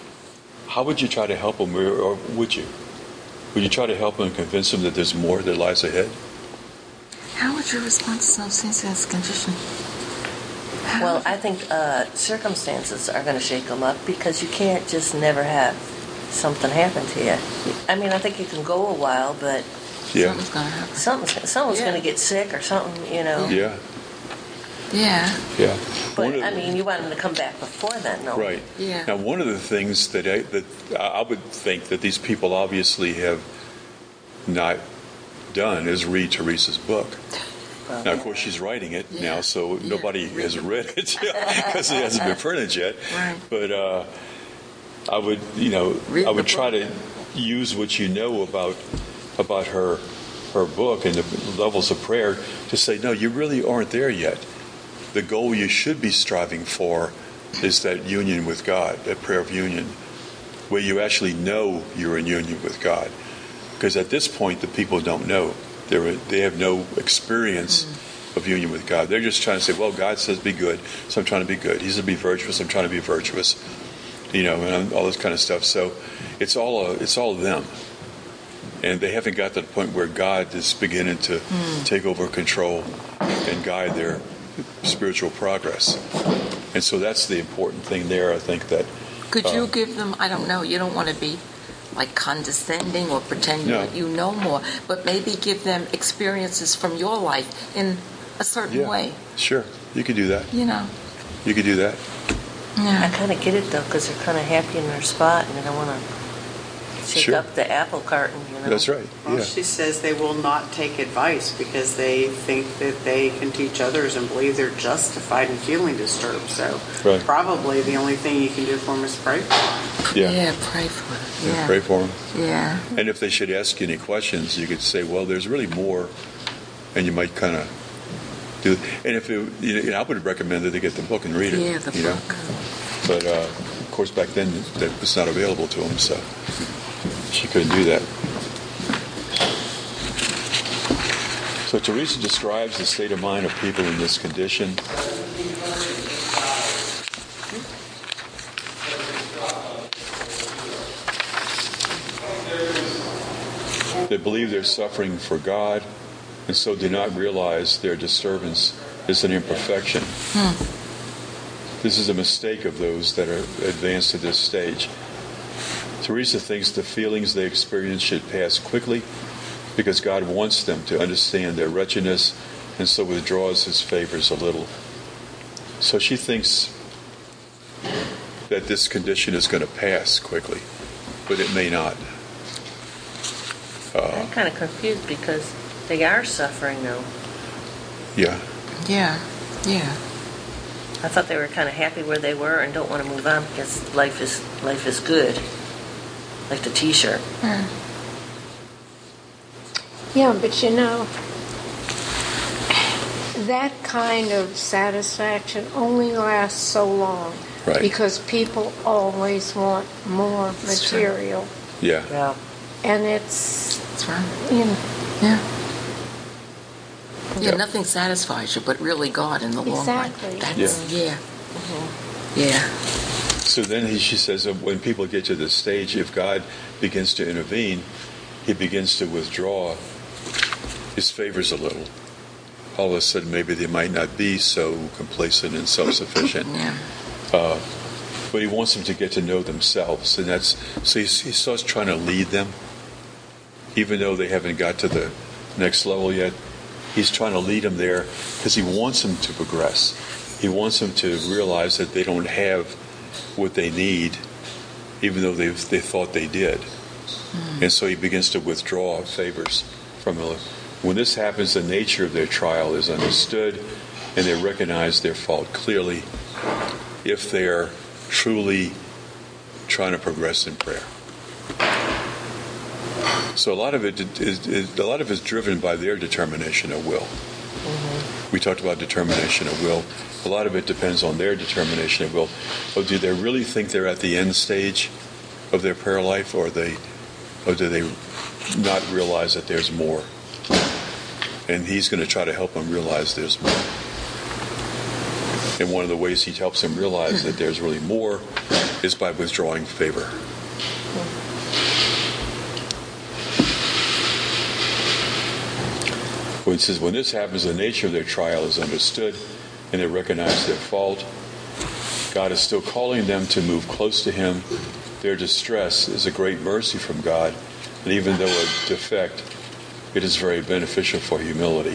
how would you try to help them, or, or would you? Would you try to help them and convince them that there's more that lies ahead? How would you respond to someone in this condition? How Well, would you- I think uh, circumstances are going to shake them up because you can't just never have something happen to you. I mean, I think you can go a while, but Yeah. something's going to happen. something's, someone's Yeah. going to get sick or something, you know. Yeah. Yeah. Yeah. But One of- I mean, you want them to come back before then, no? Right. Yeah. Now, one of the things that I, that I would think that these people obviously have not done is read Teresa's book. Well, Now, of course, she's writing it Yeah. now, so Yeah. nobody has read it because it hasn't been printed yet. Right. But uh, I would, you know, Read I would the try book. to use what you know about about her her book and the levels of prayer to say, no, you really aren't there yet. The goal you should be striving for is that union with God, that prayer of union, where you actually know you're in union with God. Because at this point, the people don't know. They're, they have no experience Mm. of union with God. They're just trying to say, well, God says be good, so I'm trying to be good. He says be virtuous, I'm trying to be virtuous. You know, and all this kind of stuff. So it's all a, it's all them. And they haven't got to the point where God is beginning to Mm. take over control and guide their spiritual progress. And so that's the important thing there, I think, that Could you Uh, give them, I don't know, you don't want to be like condescending or pretend No. you you know more, but maybe give them experiences from your life in a certain yeah, way, sure, you could do that. you know. You could do that. I Yeah. kind of get it though, because they're kind of happy in their spot, and they don't want to shake Sure. up the apple carton, you know. That's right. Well, Yeah. she says they will not take advice because they think that they can teach others and believe they're justified in feeling disturbed. So Right. probably the only thing you can do for them is pray for them. Yeah. Yeah, pray for it. Yeah, Yeah. Pray for them. Yeah. And if they should ask you any questions, you could say, well, there's really more, and you might kind of do. And if it, you know, I would recommend that they get the book and read it. Yeah, the you know? book. But uh, of course, back then that was not available to them, so she couldn't do that. So Teresa describes the state of mind of people in this condition. They believe they're suffering for God, and so do not realize their disturbance is an imperfection. Hmm. This is a mistake of those that are advanced to this stage. Teresa thinks the feelings they experience should pass quickly because God wants them to understand their wretchedness, and so withdraws his favors a little. So she thinks that this condition is going to pass quickly, but it may not. Uh, I'm kind of confused because they are suffering now. Yeah. Yeah, yeah. I thought they were kind of happy where they were and don't want to move on because life is life is good, like the T-shirt. Hmm. Yeah, but you know, that kind of satisfaction only lasts so long. Right. Because people always want more It's material. Yeah. Yeah. And it's, That's right. you know, Yeah. Yeah, Yeah. nothing satisfies you but really God in the long run. Exactly. That's, yeah. Mm-hmm. Yeah. So then he, she says that when people get to this stage, if God begins to intervene, he begins to withdraw his favors a little. All of a sudden, maybe they might not be so complacent and self-sufficient. Yeah. Uh, but he wants them to get to know themselves, and that's so he, he starts trying to lead them, even though they haven't got to the next level yet. He's trying to lead them there because he wants them to progress. He wants them to realize that they don't have what they need, even though they they thought they did. Mm. And so he begins to withdraw favors from them. When this happens, the nature of their trial is understood, and they recognize their fault clearly, if they're truly trying to progress in prayer. So a lot of it is, is a lot of it is driven by their determination of will. Mm-hmm. We talked about determination of will. A lot of it depends on their determination of will. Oh, do they really think they're at the end stage of their prayer life, or they, or do they not realize that there's more? And he's going to try to help them realize there's more. And one of the ways he helps them realize that there's really more is by withdrawing favor. When it says, when this happens, the nature of their trial is understood, and they recognize their fault. God is still calling them to move close to him. Their distress is a great mercy from God, and even though a defect, it is very beneficial for humility.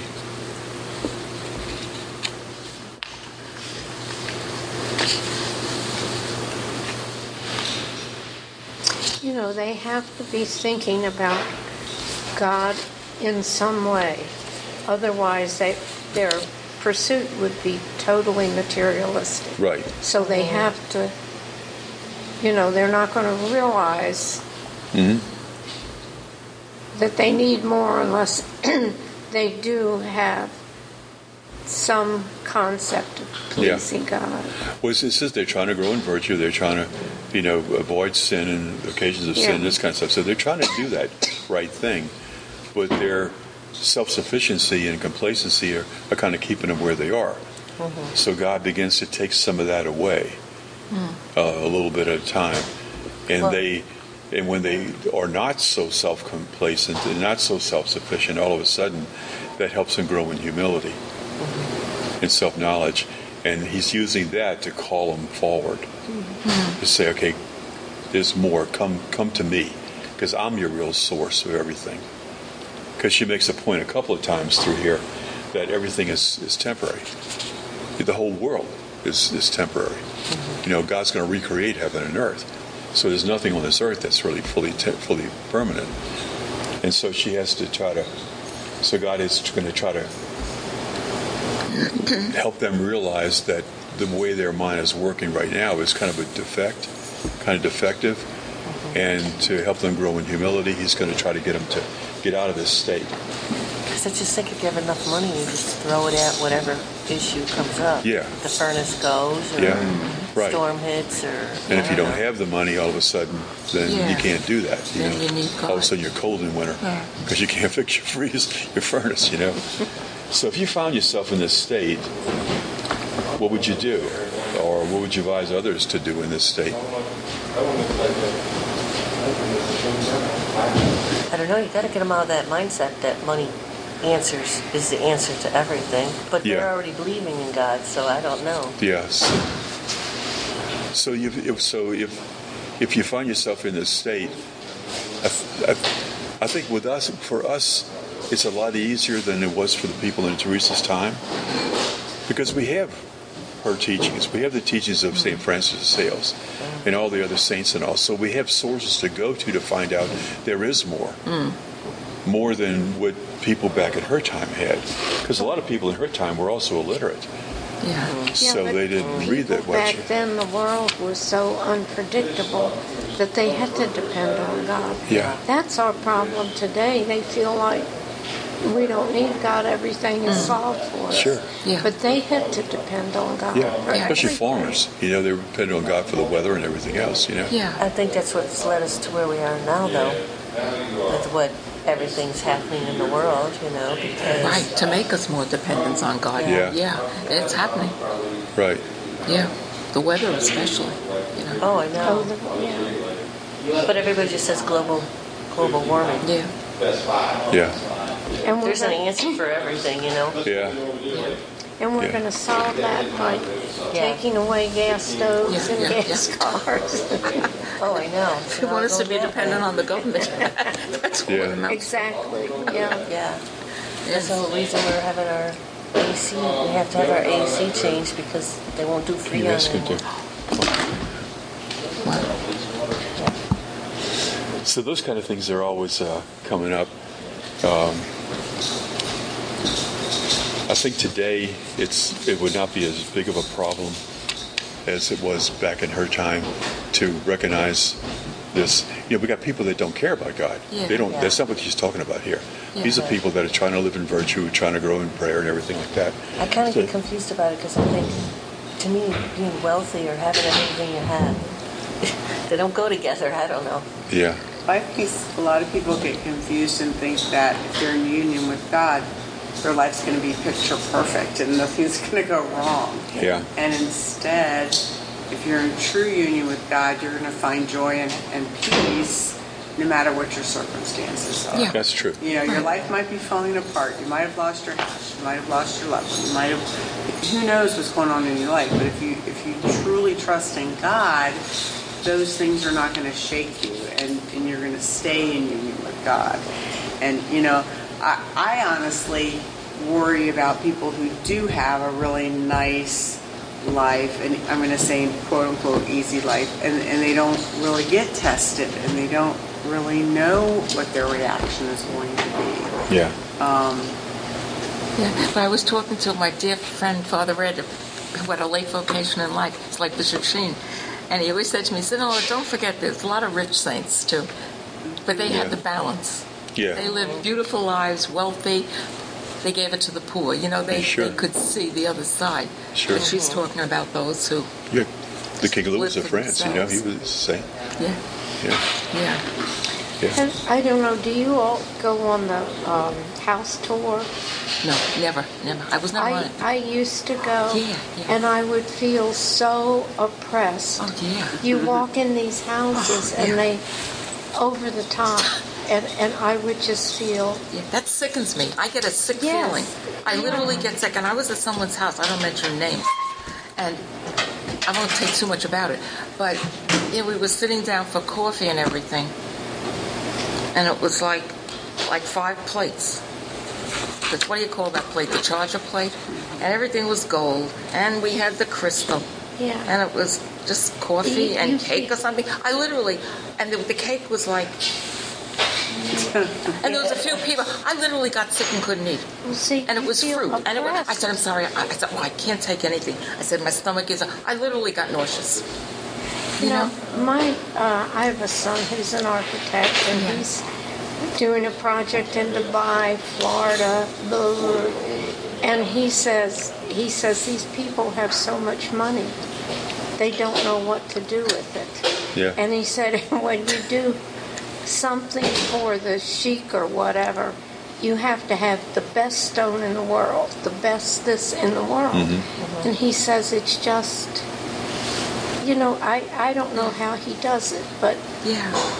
you know, they have to be thinking about God in some way. Otherwise, they, their pursuit would be totally materialistic. Right. So they have to, you know, they're not going to realize Mm-hmm. that they need more unless they do have some concept of pleasing Yeah. God. Well, it says they're trying to grow in virtue. They're trying to, you know, avoid sin and occasions of Yeah. sin, this kind of stuff. So they're trying to do that right thing. But their self-sufficiency and complacency are, are kind of keeping them where they are. Mm-hmm. So God begins to take some of that away, mm. uh, a little bit at a time. And Well, they, and when they are not so self-complacent and not so self-sufficient, all of a sudden, that helps them grow in humility mm-hmm. and self-knowledge. And he's using that to call them forward, mm-hmm. to say, okay, there's more. Come, come to me, because I'm your real source of everything. Because she makes a point a couple of times through here that everything is, is temporary. The whole world is, is temporary. Mm-hmm. You know, God's going to recreate heaven and earth. So there's nothing on this earth that's really fully te- fully permanent. And so she has to try to, so God is going to try to help them realize that the way their mind is working right now is kind of a defect, kind of defective. Mm-hmm. And to help them grow in humility, he's going to try to get them to get out of this state. Because I just think if you have enough money, you just throw it at whatever issue comes up. Yeah. The furnace goes, or Yeah. Right. storm hits, or... And if you don't know. have the money, all of a sudden, then Yeah. you can't do that. You Then know? you need God. All of a sudden, you're cold in winter because you can't fix your freeze, your furnace. You know. So if you found yourself in this state, what would you do, or what would you advise others to do in this state? I don't know, you gotta get them out of that mindset that money answers, is the answer to everything. But they're Yeah. already believing in God, so I don't know. Yes. So you if so if if you find yourself in this state, I, I, I think with us for us, it's a lot easier than it was for the people in Teresa's time, because we have her teachings. We have the teachings of Saint Francis of Sales and all the other saints and all. So we have sources to go to to find out there is more. Mm. More than what people back at her time had. Because a lot of people in her time were also illiterate. Yeah. Yeah, So but they didn't read that people much. Back then, the world was so unpredictable that they had to depend on God. Yeah. That's our problem today. They feel like we don't need God, everything is solved for us. Sure. Yeah. But they had to depend on God. Yeah, for especially everything. farmers. You know, they depend on God for the weather and everything else, you know. Yeah. I think that's what's led us to where we are now, though. With what everything's happening in the world, you know, because Right, to make us more dependent on God. Yeah. Yeah, it's happening. Right. Yeah. The weather especially, you know. oh, I Oh, know. the- yeah. But everybody just says global, global warming. Yeah. Yeah. And we're There's an gonna, answer for everything, you know. Yeah. and we're Yeah. going to solve that by Yeah. taking away gas stoves Yeah, and yeah, gas yeah. cars. Oh, I know. They want us to be dependent on the government. That's what Yeah. it amounts to. Exactly. Yeah. Yeah. That's Yes. the whole reason we're having our A C. We have to have our A C changed because they won't do Can you Freon ask him anymore. to? Wow. So those kind of things are always uh, coming up. Um, I think today it's it would not be as big of a problem as it was back in her time to recognize this. You know, we got people that don't care about God. Yeah. They don't. Yeah. That's not what she's talking about here. Yeah. These are people that are trying to live in virtue, trying to grow in prayer and everything like that. I kind of So- get confused about it because I think, to me, being wealthy or having everything you have, they don't go together. I don't know. Yeah. I think a lot of people get confused and think that if they're in union with God, their life's going to be picture perfect and nothing's going to go wrong. Yeah. And instead, if you're in true union with God, you're going to find joy and, and peace no matter what your circumstances are. Yeah. That's true. You know, your life might be falling apart. You might have lost your house. You might have lost your loved one. You might have, who knows what's going on in your life. But if you if you truly trust in God, those things are not going to shake you, and, and you're going to stay in union with God. And, you know, I, I honestly worry about people who do have a really nice life, and I'm going to say quote unquote easy life, and, and they don't really get tested, and they don't really know what their reaction is going to be. Yeah. Um, Yeah, but I was talking to my dear friend, Father Ed, who had a late vocation in life. It's like Bishop Sheen. And he always said to me, he said, oh, don't forget, there's a lot of rich saints, too. But they Yeah. had the balance. Yeah. They lived beautiful lives, wealthy. They gave it to the poor. You know, they, Sure. they could see the other side. Sure. But she's talking about those who, Yeah. The King Louis Live of for France, you know, he themselves. was the same. yeah, Yeah. yeah. Yeah. And I don't know, do you all go on the um, house tour? No, never, never. I was never on I, it. I used to go, Yeah, yeah. and I would feel so oppressed. Oh, yeah. You walk in these houses, Oh, yeah. and they over the top, and, and I would just feel, Yeah, that sickens me. I get a sick Yes. feeling. I literally get sick. And I was at someone's house. I don't mention names. And I won't take too much about it. But yeah, we were sitting down for coffee and everything. And it was like like five plates. The, what do you call that plate? The charger plate? And everything was gold. And we had the crystal. yeah. And it was just coffee You- and you cake feel- or something. I literally, and the, the cake was like, and there was a few people, I literally got sick and couldn't eat. Well, see, And it you was feel fruit. And it was, I oppressed. said, I'm sorry. I, I said, well, I can't take anything. I said, my stomach is, I literally got nauseous. You You know, know? my uh, I have a son who's an architect, and Yeah. he's doing a project in Dubai, Florida, blah, blah, blah. And he says he says these people have so much money, they don't know what to do with it. Yeah. And he said when you do something for the sheik or whatever, you have to have the best stone in the world, the best this in the world. Mm-hmm. And he says it's just, you know, I, I don't know how he does it, but Yeah.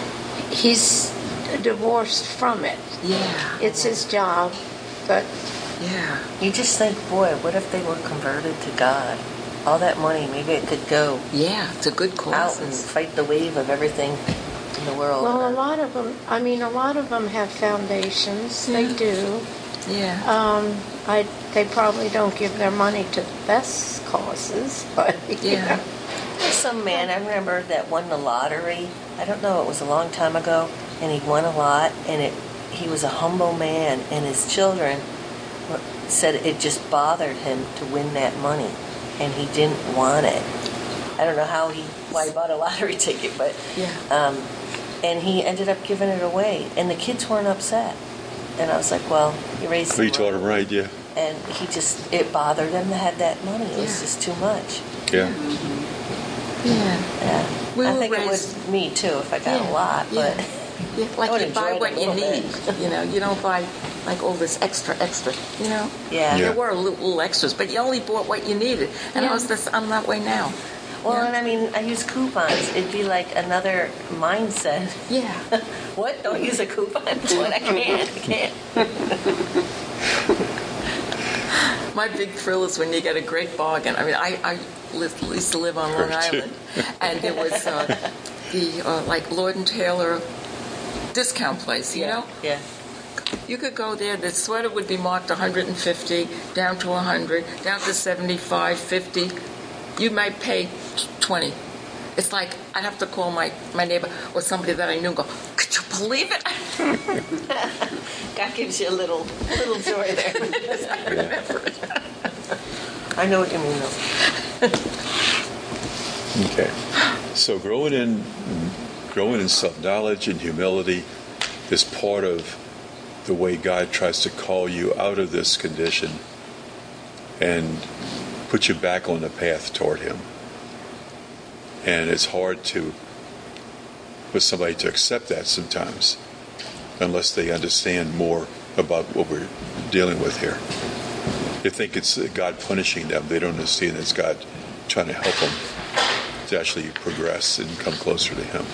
he's divorced from it. Yeah. It's his job, but Yeah. You just think, boy, what if they were converted to God? All that money, maybe it could go Yeah, it's a good out and cause. fight the wave of everything in the world. well, a lot of them. I mean, a lot of them have foundations. They Yeah. do. Yeah. Um, I they probably don't give their money to the best causes, but you Yeah. know. There's some man, I remember, that won the lottery. I don't know, it was a long time ago, and he won a lot, and it he was a humble man, and his children were- said it just bothered him to win that money, and he didn't want it. I don't know how he, why he bought a lottery ticket, but, Yeah. um, and he ended up giving it away, and the kids weren't upset. And I was like, well, he raised But you them taught right. him right, yeah. And he just, it bothered him to have that money. It was Yeah. just too much. Yeah. Yeah. Yeah. We I were think raised- it would me too if I got Yeah, a lot, yeah. but Yeah, I like would you buy enjoy it a what you little need. bit. You know, you don't buy like all this extra, extra. You know. yeah. Yeah. There were little, little extras, but you only bought what you needed. And I Yeah. was this. I'm that way now. Well, Yeah. and I mean, I use coupons. It'd be like another mindset. Yeah. What? Don't use a coupon? What? I can't. I can't. My big thrill is when you get a great bargain. I mean, I, I li- used to live on Long Her too. Island, and there was uh, the uh, like Lord and Taylor discount place. You yeah. know, Yeah. you could go there. The sweater would be marked one hundred fifty, down to one hundred, down to seventy-five, fifty. You might pay twenty. It's like I'd have to call my, my neighbor or somebody that I knew and go, could you believe it? God gives you a little little joy there. I remember it. I know what you mean, though. Okay. So growing in growing in self-knowledge and humility is part of the way God tries to call you out of this condition and put you back on the path toward Him. And it's hard to for somebody to accept that sometimes unless they understand more about what we're dealing with here. They think it's God punishing them. They don't understand it's God trying to help them to actually progress and come closer to Him.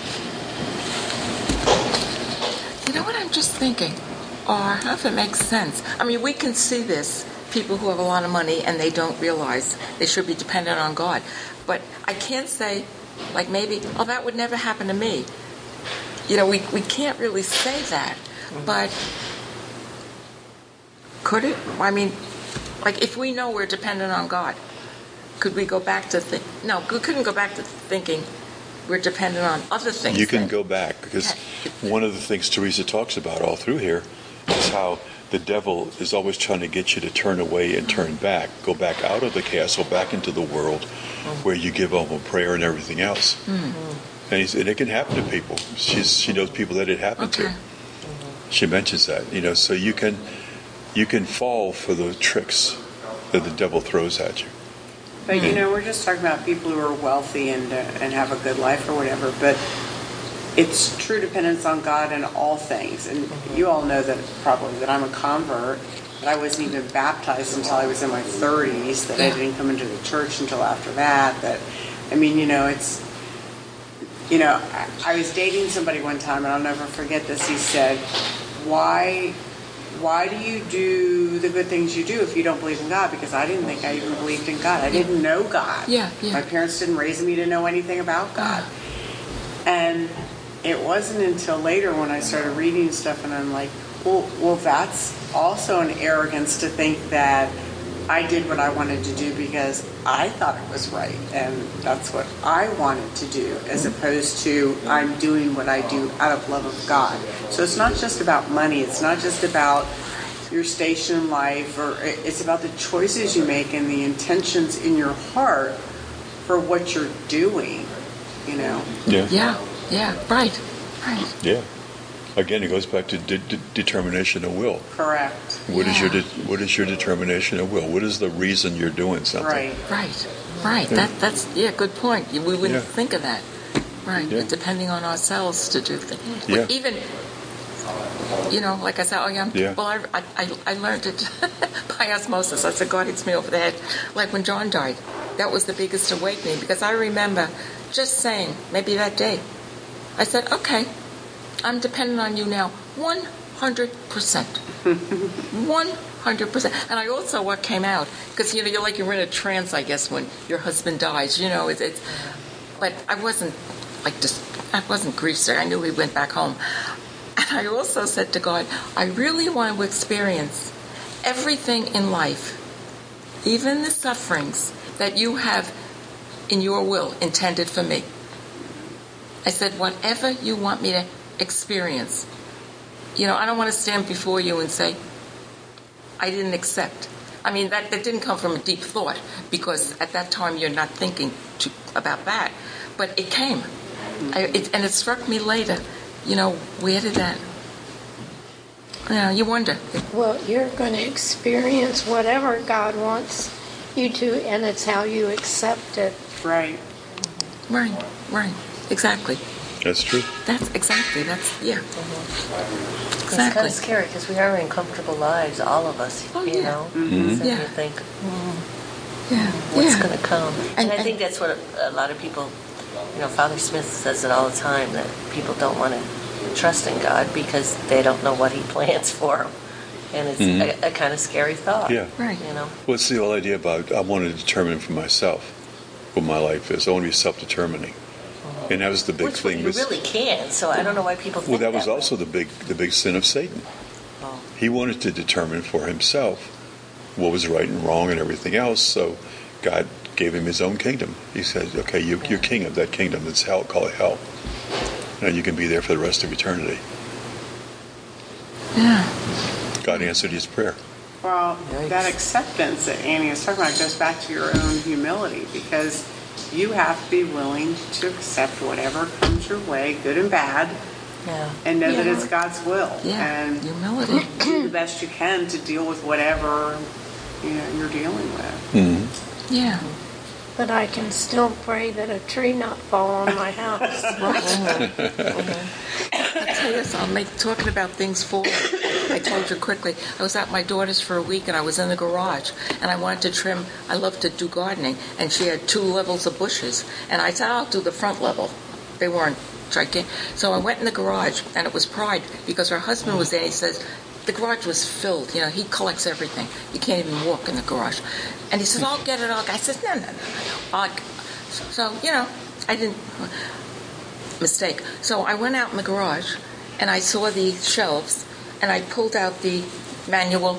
You know what I'm just thinking? Or I don't know if it makes sense. I mean, we can see this. People who have a lot of money and they don't realize they should be dependent on God. But I can't say, like maybe, oh, that would never happen to me. You know, we, we can't really say that. Mm-hmm. But could it? I mean, like if we know we're dependent on God, could we go back to think? No, we couldn't go back to thinking we're dependent on other things. You can then. go back because one of the things Teresa talks about all through here is how the devil is always trying to get you to turn away and turn back, go back out of the castle, back into the world where you give up on prayer and everything else. Mm-hmm. And, he's, and it can happen to people. She's, she knows people that it happened Okay. to. She mentions that, you know, so you can you can fall for the tricks that the devil throws at you. But you know, we're just talking about people who are wealthy and uh, and have a good life or whatever. But it's true dependence on God in all things. And you all know that probably that I'm a convert. That I wasn't even baptized until I was in my thirties. That I didn't come into the church until after that. That I mean, you know, it's you know, I, I was dating somebody one time, and I'll never forget this. He said, "Why?" Why do you do the good things you do if you don't believe in God? Because I didn't think I even believed in God. I didn't know God. Yeah, yeah. My parents didn't raise me to know anything about God. And it wasn't until later when I started reading stuff and I'm like, well, well, that's also an arrogance to think that I did what I wanted to do because I thought it was right. And that's what I wanted to do, as opposed to I'm doing what I do out of love of God. So it's not just about money. It's not just about your station in life, or it's about the choices you make and the intentions in your heart for what you're doing, you know? Yeah. Yeah, yeah, right, right. Yeah. Again, it goes back to de- de- determination of will. Correct. What is Yeah. your de- what is your determination of will? What is the reason you're doing something? Right. Right, right. That that's yeah, good point. We wouldn't Yeah. think of that. Right, Yeah. depending on ourselves to do things. Yeah. Even, you know, like I said, oh yeah, Yeah. well, I, I, I learned it by osmosis. I said, God hits me over the head. Like when John died, that was the biggest awakening because I remember just saying, maybe that day, I said, okay, I'm dependent on you now one hundred percent. one hundred percent. And I also, what came out, because, you know, you're like you're in a trance, I guess, when your husband dies, you know, it's, it's but I wasn't, like, just, I wasn't grief-stricken. I knew he went back home. And I also said to God, I really want to experience everything in life, even the sufferings that you have in your will intended for me. I said, whatever you want me to experience. You know, I don't want to stand before you and say, I didn't accept. I mean, that, that didn't come from a deep thought, because at that time you're not thinking to, about that. But it came. I, it, and it struck me later, you know, where did that... You know, you wonder. Well, you're going to experience whatever God wants you to, and it's how you accept it. Right. Right, right. Exactly. That's true. That's exactly, that's, yeah. It's Exactly. kind of scary because we are in comfortable lives, all of us, Oh, you yeah. know? Mm-hmm. So Yeah. you think, hmm, Yeah. what's yeah. going to come? And, And- I and- think that's what a, a lot of people, you know, Father Smith says it all the time, that people don't want to trust in God because they don't know what He plans for them. And it's Mhm. a, a kind of scary thought. Yeah. Right. You know? What's the whole idea about I want to determine for myself what my life is? I want to be self-determining. And that was the big Which thing. you was, really can, so I don't know why people well, think that was way. also the big the big sin of Satan. Oh. He wanted to determine for himself what was right and wrong and everything else. So God gave him his own kingdom. He said, okay, you, you're king of that kingdom. It's hell, call it hell. And you can be there for the rest of eternity. Yeah. God answered his prayer. Well, Yikes. that acceptance that Annie was talking about goes back to your own humility, because you have to be willing to accept whatever comes your way, good and bad, Yeah. and know that Yeah. it's God's will. Yeah. And Humility. do the best you can to deal with whatever, you know, you're dealing with. Mm-hmm. Yeah. But I can still pray that a tree not fall on my house. I'll tell you, so I'll make talking about things forward. I told you quickly. I was at my daughter's for a week, and I was in the garage, and I wanted to trim. I love to do gardening, and she had two levels of bushes, and I said, I'll do the front level. They weren't gigantic. So I went in the garage, and it was pride, because her husband was there. And he says, the garage was filled. You know, he collects everything. You can't even walk in the garage. And he says, I'll get it. I'll. I said, no, no, no, no. I'll, so, you know, I didn't... Mistake. So I went out in the garage, and I saw the shelves, and I pulled out the manual.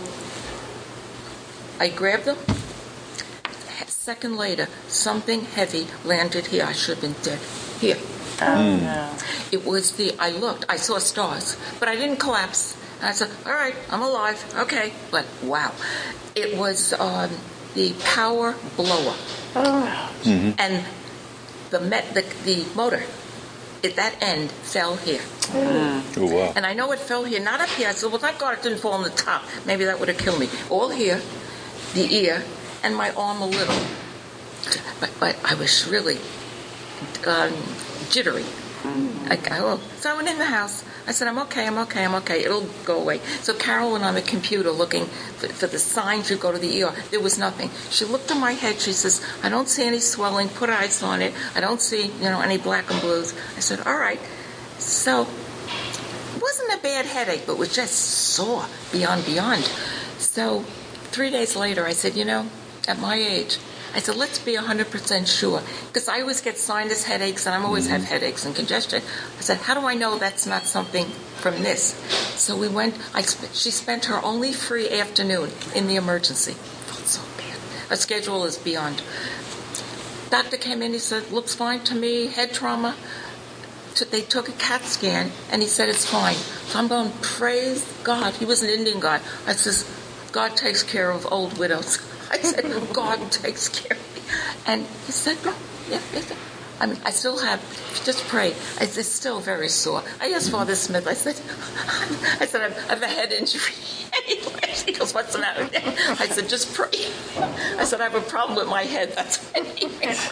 I grabbed them. A second later, something heavy landed here. I should have been dead. Here. Oh, no. It was the, I looked, I saw stars, but I didn't collapse. And I said, all right, I'm alive, okay. But wow. It was um, the power blower. Oh, And the, met, the, the motor, at that end, fell here. Oh, wow. And I know it fell here, not up here. I said, well, thank God it didn't fall on the top. Maybe that would have killed me. All here, the ear, and my arm a little. But, but I was really um, jittery. I, I, oh. So I went in the house. I said, I'm okay, I'm okay, I'm okay. It'll go away. So Carol went on the computer looking for, for the signs you go to the E R. There was nothing. She looked at my head. She says, I don't see any swelling. Put ice on it. I don't see, you know, any black and blues. I said, all right. So it wasn't a bad headache, but it was just sore beyond beyond. So three days later, I said, you know, at my age, I said, let's be one hundred percent sure. Because I always get sinus headaches, and I always have headaches and congestion. I said, how do I know that's not something from this? So we went, I, sp- she spent her only free afternoon in the emergency. I felt so bad. Her schedule is beyond. Doctor came in, he said, looks fine to me, head trauma. T- They took a CAT scan, and he said it's fine. So I'm going, praise God. He was an Indian guy. I says, God takes care of old widows. I said, God takes care of me. And he said, no, yeah, yeah. I mean, I still have, just pray. I, it's still very sore. I asked Father Smith, I said, I said, I've, I have a head injury. And he laughed. He goes, what's the matter? I said, just pray. I said, I have a problem with my head. That's what he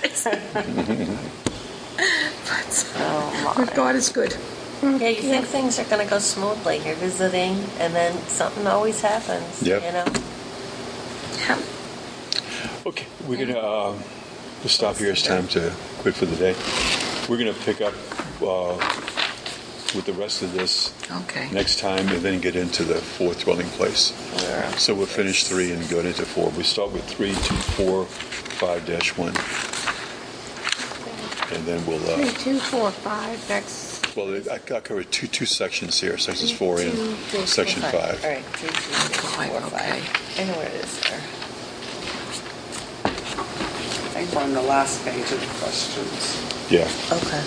But, Oh, but God is good. Yeah, you think things are going to go smoothly. You're visiting, and then something always happens. Yep. You know? Yeah. Okay, we're going to uh, stop here. It's time to quit for the day. We're going to pick up uh, with the rest of this Okay. next time, and then get into the fourth dwelling place. Where- So we'll finish three and go into four. We start with three, two, four, five dash one, and then we'll. Three, Uh, two, four, five, that's, well, I, I covered two two sections here, sections four and Two, three, section All five. right, three, two, three, Five, four, okay. five. I know where it is there. I think we're on the last page of the questions. Yeah. Okay.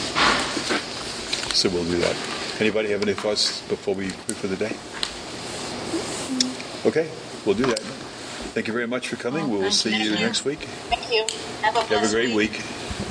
So we'll do that. Anybody have any thoughts before we quit for the day? Okay, we'll do that. Thank you very much for coming. Oh, We will thank see you you. next week. Thank you. Have a Have a blessed great week. week.